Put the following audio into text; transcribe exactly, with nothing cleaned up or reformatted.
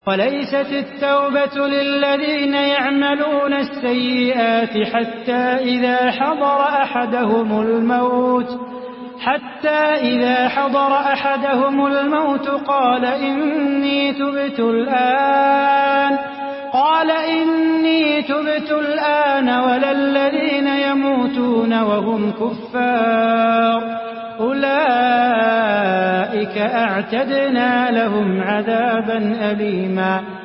وليست التوبة للذين يعملون السيئات حتى إذا حضر أحدهم الموت حتى إذا حضر أحدهم الموت قال إني تبت الآن قال إني تبت الآن ولا الذين يموتون وهم كفار أولئك أعتدنا لهم عذابا أليما